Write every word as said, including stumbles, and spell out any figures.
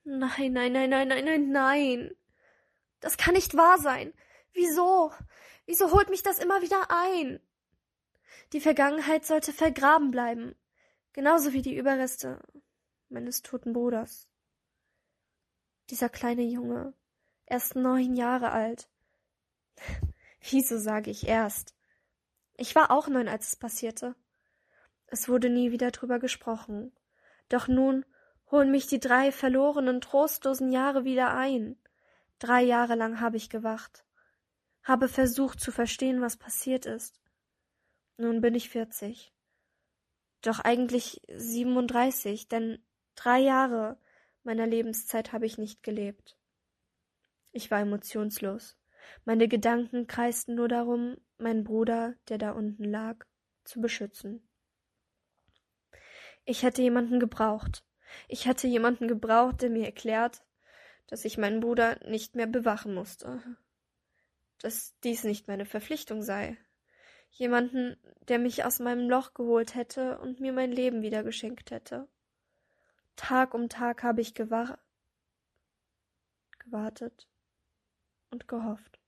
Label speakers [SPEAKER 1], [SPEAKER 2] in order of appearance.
[SPEAKER 1] Nein, nein, nein, nein, nein, nein, nein. Das kann nicht wahr sein. Wieso? Wieso holt mich das immer wieder ein? Die Vergangenheit sollte vergraben bleiben, genauso wie die Überreste meines toten Bruders. Dieser kleine Junge, erst neun Jahre alt. Wieso sage ich erst? Ich war auch neun, als es passierte. Es wurde nie wieder drüber gesprochen. Doch nun holen mich die drei verlorenen, trostlosen Jahre wieder ein. Drei Jahre lang habe ich gewacht, habe versucht zu verstehen, was passiert ist. Nun bin ich vierzig. Doch eigentlich siebenunddreißig, denn drei Jahre meiner Lebenszeit habe ich nicht gelebt. Ich war emotionslos. Meine Gedanken kreisten nur darum, meinen Bruder, der da unten lag, zu beschützen. Ich hätte jemanden gebraucht. Ich hätte jemanden gebraucht, der mir erklärt, dass ich meinen Bruder nicht mehr bewachen musste. Dass dies nicht meine Verpflichtung sei. Jemanden, der mich aus meinem Loch geholt hätte und mir mein Leben wieder geschenkt hätte. Tag um Tag habe ich gewa- gewartet und gehofft.